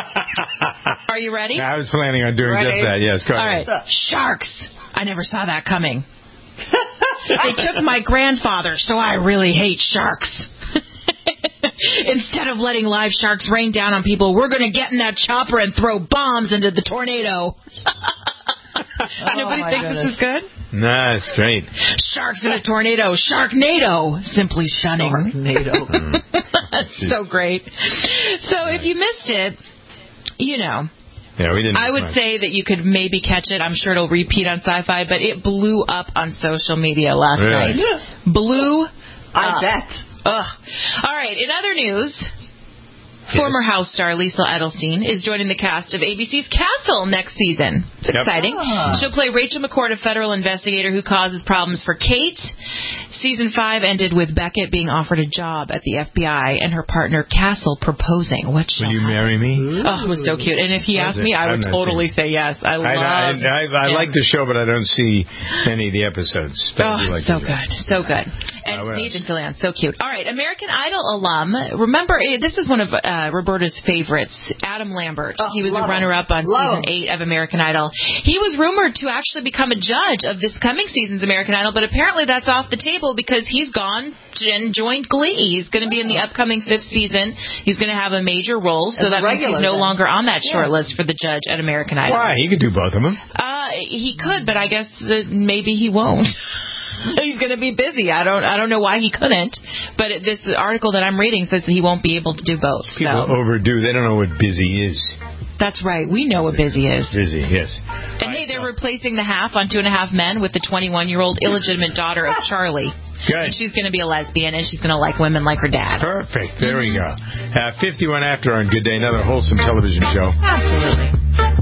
Are you ready? I was planning on doing just that, yes. Go ahead. All right. Sharks. I never saw that coming. They took my grandfather, so I really hate sharks. Instead of letting live sharks rain down on people, we're going to get in that chopper and throw bombs into the tornado. Anybody think this is good? No, it's great. Sharks in a tornado. Sharknado. Simply stunning. Sharknado. That's so great. So if you missed it, you know. Yeah, we didn't. I would say that you could maybe catch it. I'm sure it'll repeat on Sci-Fi, but it blew up on social media last night. Blew up. I bet. Ugh. All right, in other news, former House star Lisa Edelstein is joining the cast of ABC's Castle next season. It's exciting. She'll play Rachel McCord, a federal investigator who causes problems for Kate. Season 5 ended with Beckett being offered a job at the FBI and her partner Castle proposing. Will you marry me? Oh, it was so cute. And if he asked me, I would totally say yes. I like the show, but I don't see any of the episodes. So good. So good. And Nathan Fillion, so cute. All right, American Idol alum. Remember, this is one of Roberta's favorites, Adam Lambert. He was a runner-up on season 8 of American Idol. He was rumored to actually become a judge of this coming season's American Idol, but apparently that's off the table because he's gone and joined Glee. He's going to be in the upcoming 5th season. He's going to have a major role, so that means he's no longer on that short list for the judge at American Idol. Why? He could do both of them. He could, but I guess maybe he won't. He's going to be busy. I don't know why he couldn't, but this article that I'm reading says that he won't be able to do both. People overdo. They don't know what busy is. That's right. We know what busy is. Busy, yes. And hey, they're replacing the half on 2.5 Men with the 21-year-old illegitimate daughter of Charlie. Good. And she's going to be a lesbian, and she's going to like women like her dad. Perfect. There we go. 51 after on Good Day, another wholesome television show. Absolutely.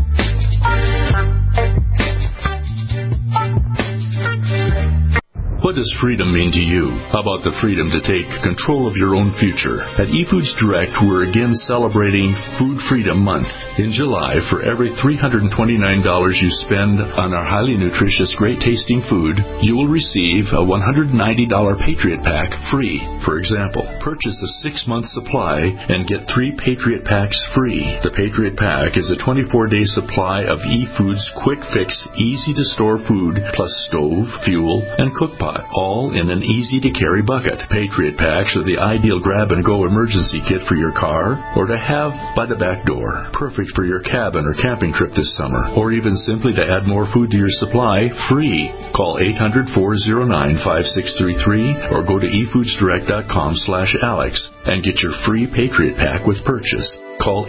What does freedom mean to you? How about the freedom to take control of your own future? At eFoods Direct, we're again celebrating Food Freedom Month. In July, for every $329 you spend on our highly nutritious, great-tasting food, you will receive a $190 Patriot Pack free. For example, purchase a 6-month supply and get 3 Patriot Packs free. The Patriot Pack is a 24-day supply of eFoods quick-fix, easy-to-store food, plus stove, fuel, and cook pot, all in an easy-to-carry bucket. Patriot Packs are the ideal grab-and-go emergency kit for your car or to have by the back door. Perfect for your cabin or camping trip this summer, or even simply to add more food to your supply, free. Call 800-409-5633 or go to efoodsdirect.com/Alex and get your free Patriot Pack with purchase. Call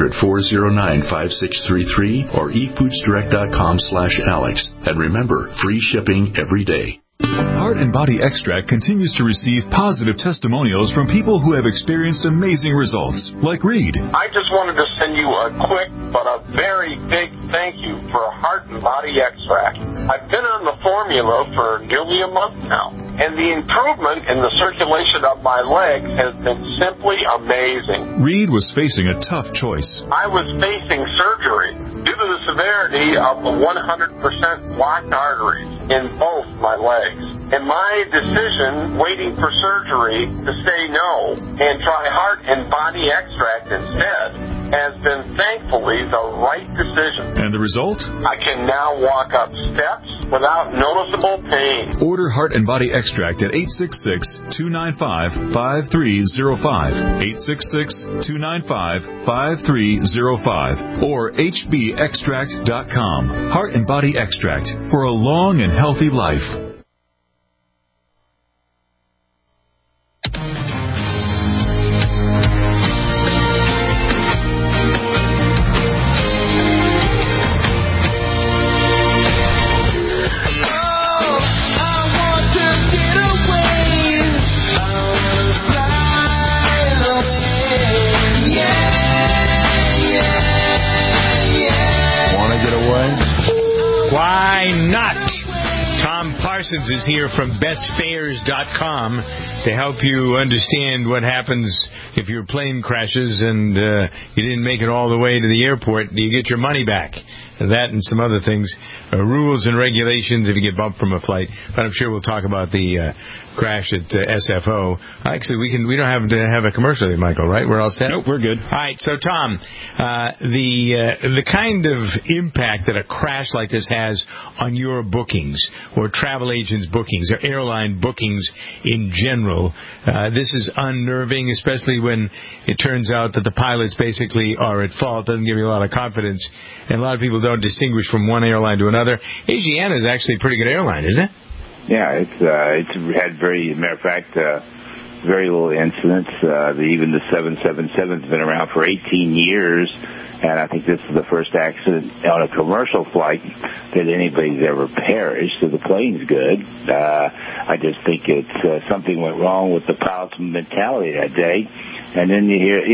800-409-5633 or efoodsdirect.com/Alex. And remember, free shipping every day. Heart and Body Extract continues to receive positive testimonials from people who have experienced amazing results, like Reed. I just wanted to send you a quick but a very big thank you for Heart and Body Extract. I've been on the formula for nearly a month now, and the improvement in the circulation of my legs has been simply amazing. Reed was facing a tough choice. I was facing surgery due to the severity of the 100% blocked arteries in both my legs. And my decision, waiting for surgery, to say no and try Heart and Body Extract instead, has been thankfully the right decision. And the result? I can now walk up steps without noticeable pain. Order Heart and Body Extract at 866-295-5305, 866-295-5305, or hbextract.com. Heart and Body Extract for a long and healthy life. Why not? Tom Parsons is here from bestfares.com to help you understand what happens if your plane crashes and you didn't make it all the way to the airport. Do you get your money back? That and some other things, rules and regulations if you get bumped from a flight. But I'm sure we'll talk about the crash at SFO. Actually, we don't have to have a commercial here, Michael, right? We're all set? Nope, we're good. All right, so Tom, the kind of impact that a crash like this has on your bookings or travel agents' bookings or airline bookings in general, this is unnerving, especially when it turns out that the pilots basically are at fault. Doesn't give you a lot of confidence, and a lot of people don't distinguish from one airline to another. Asiana is actually a pretty good airline, isn't it? Yeah, it's had matter of fact, very little incidents. Even the 777's been around for 18 years, and I think this is the first accident on a commercial flight that anybody's ever perished, so the plane's good. I just think it's something went wrong with the pilot's mentality that day. And then you hear,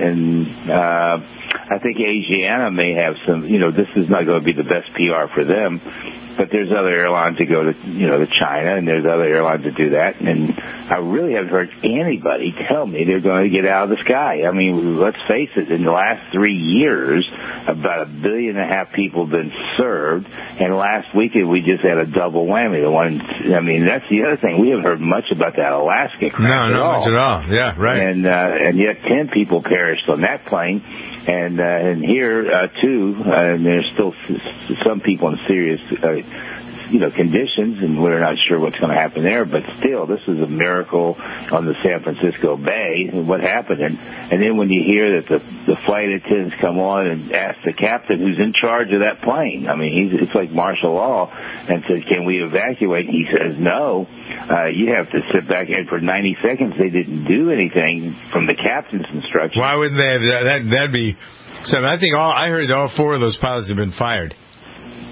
I think Asiana may have some, this is not going to be the best PR for them, but there's other airlines that go to, to China, and there's other airlines that do that, and I really haven't heard anybody tell me they're going to get out of the sky. I mean, let's face it, in the last 3 years, about 1.5 billion people have been served, and last weekend we just had a double whammy. That's the other thing. We haven't heard much about that Alaska crash at all. No, not much at all. Yeah, right. And yet 10 people perished on that plane, and here, too, and there's still some people in serious conditions, and we're not sure what's going to happen there, but still, this is a miracle on the San Francisco Bay, and what happened. And then when you hear that the flight attendants come on and ask the captain who's in charge of that plane, it's like martial law, and says, can we evacuate? He says, no. You have to sit back, and for 90 seconds, they didn't do anything from the captain's instructions. Why wouldn't they have that? That'd be... So I think I heard all 4 of those pilots have been fired.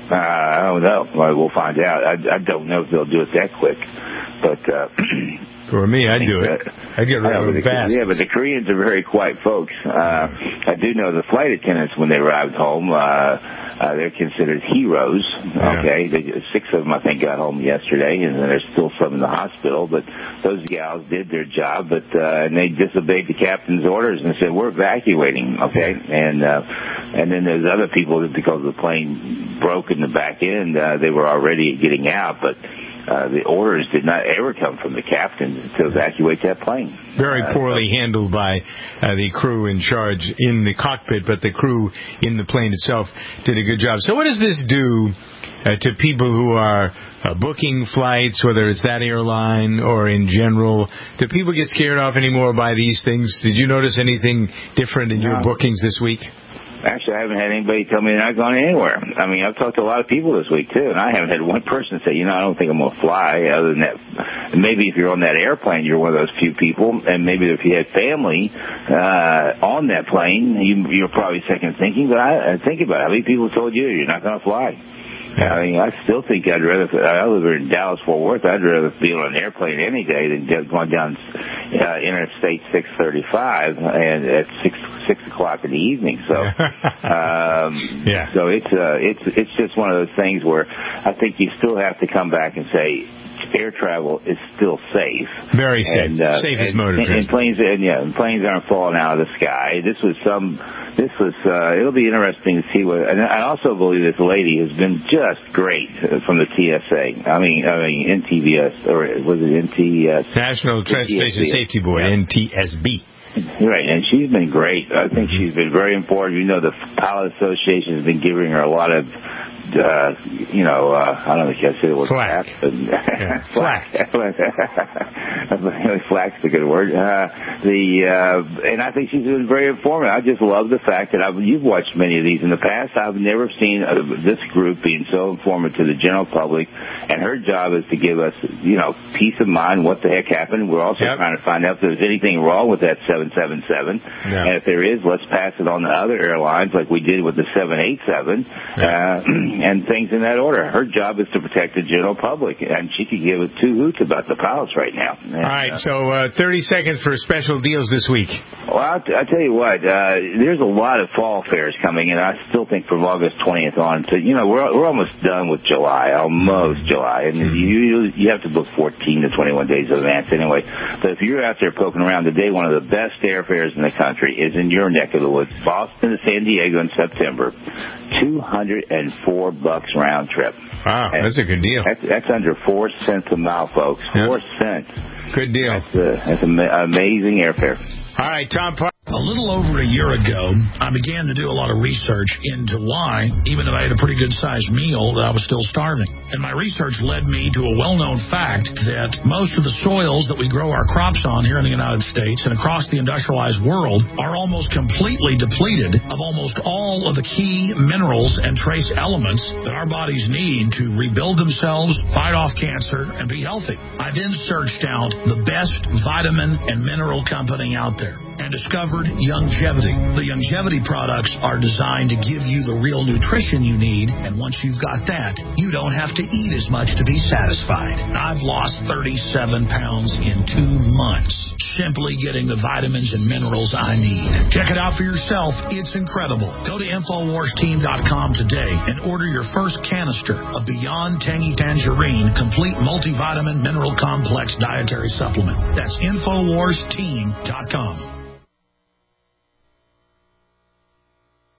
I don't know. We'll find out. I don't know if they'll do it that quick. But for me, I'd do it. I'd get rid of them fast. Yeah, but the Koreans are very quiet folks. I do know the flight attendants, when they arrived home, they're considered heroes. Okay, 6 of them, I think, got home yesterday, and there's still some in the hospital. But those gals did their job, and they disobeyed the captain's orders and said, "We're evacuating." Okay, and then there's other people that, because the plane broke in the back end, they were already getting out, but the orders did not ever come from the captain to evacuate that plane. Very poorly handled by the crew in charge in the cockpit, but the crew in the plane itself did a good job. So what does this do to people who are booking flights, whether it's that airline or in general? Do people get scared off anymore by these things? Did you notice anything different in your bookings this week? Actually, I haven't had anybody tell me they're not going anywhere. I mean, I've talked to a lot of people this week, too, and I haven't had one person say, I don't think I'm going to fly, other than that. Maybe if you're on that airplane, you're one of those few people, and maybe if you had family on that plane, you're probably second thinking, but I think about it. How many people told you you're not going to fly? I mean, I still think I live in Dallas-Fort Worth. I'd rather be on an airplane any day than going down Interstate 635 and at 6 o'clock in the evening. So, so it's just one of those things where I think you still have to come back and say, air travel is still safe. Very safe. Safest mode of transport. And planes aren't falling out of the sky. It'll be interesting to see what, and I also believe this lady has been just great from the TSA. I mean, NTVS, or was it NTS? National Transportation Safety Board, NTSB. Right, and she's been great. I think she's been very important. The Pilot Association has been giving her a lot of, I don't know if I said it was flack. Flack. Flack's a good word. And I think she's been very informative. I just love the fact that you've watched many of these in the past. I've never seen this group being so informative to the general public, and her job is to give us, peace of mind, what the heck happened. We're also trying to find out if there's anything wrong with that 777, and if there is, let's pass it on to other airlines like we did with the 787, and things in that order. Her job is to protect the general public, and she could give it 2 hoots about the pilots right now. And, all right, so 30 seconds for special deals this week. Well, I'll tell you what, there's a lot of fall fairs coming, and I still think from August 20th on to, we're almost done with July, and you have to book 14 to 21 days in advance anyway. But if you're out there poking around today, one of the best airfares in the country is in your neck of the woods, Boston to San Diego in September, $204 round trip. Wow, that's a good deal. That's under 4 cents a mile, folks. 4 cents. Good deal. That's an amazing airfare. All right, Tom Parker. A little over a year ago, I began to do a lot of research into why, even though I had a pretty good-sized meal, that I was still starving. And my research led me to a well-known fact that most of the soils that we grow our crops on here in the United States and across the industrialized world are almost completely depleted of almost all of the key minerals and trace elements that our bodies need to rebuild themselves, fight off cancer, and be healthy. I then searched out the best vitamin and mineral company out there and discovered Youngevity. The Youngevity products are designed to give you the real nutrition you need, and once you've got that, you don't have to eat as much to be satisfied. I've lost 37 pounds in 2 months, simply getting the vitamins and minerals I need. Check it out for yourself. It's incredible. Go to InfoWarsTeam.com today and order your first canister of Beyond Tangy Tangerine Complete Multivitamin Mineral Complex Dietary Supplement. That's InfoWarsTeam.com.